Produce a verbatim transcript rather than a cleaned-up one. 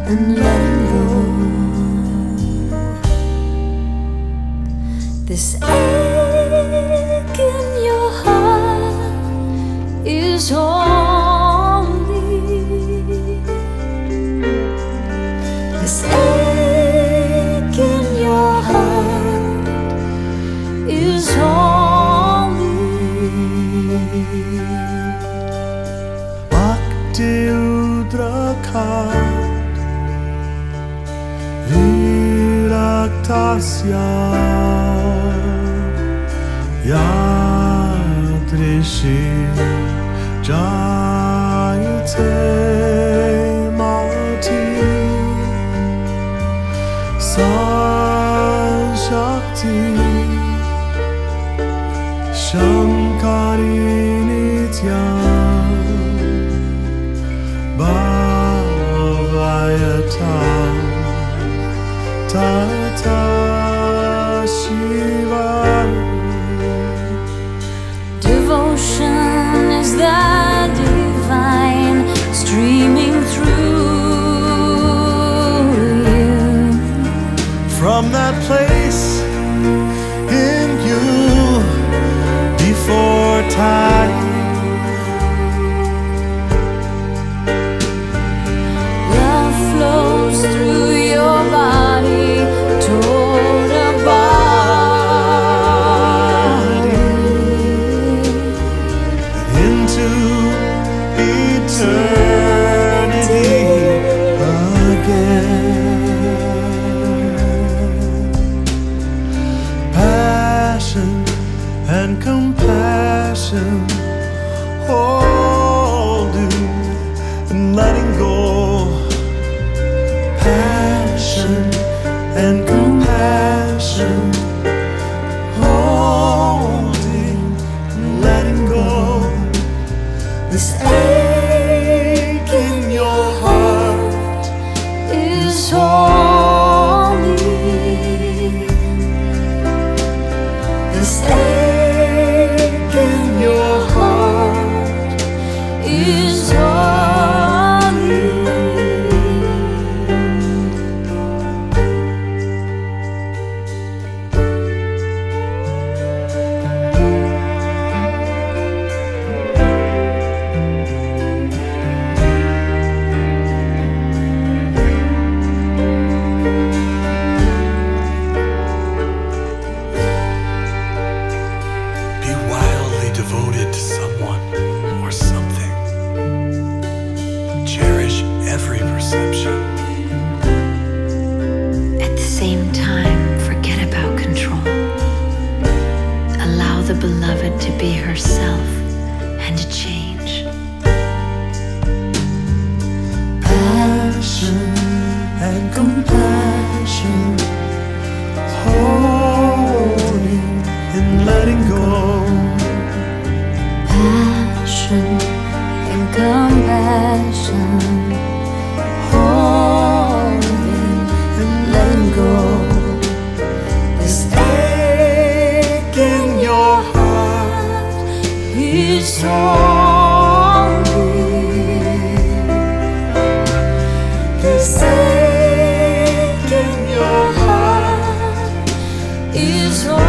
and letting go. This ache in your heart is only this ache in your heart is only Waktu dekat Viraktasya Yadrishi Jayate Mati Sanshakti Shankari Nityam Bhavayatam Tata Shiva. Devotion is the divine streaming through you. From that place in you before time, Love flows through your body toward a body into eternity again. Passion and compassion, holding and letting go. Passion and compassion, holding and letting go. This ache in your heart is holy. This ache in your heart Is holy. Be wildly devoted to someone or something. Cherish every perception. At the same time, forget about control. Allow the beloved to be herself and to change. Passion and compassion, holding and letting go. Passion and compassion, holding and letting go. This ache in your heart Is holy. This ache in your heart Is holy.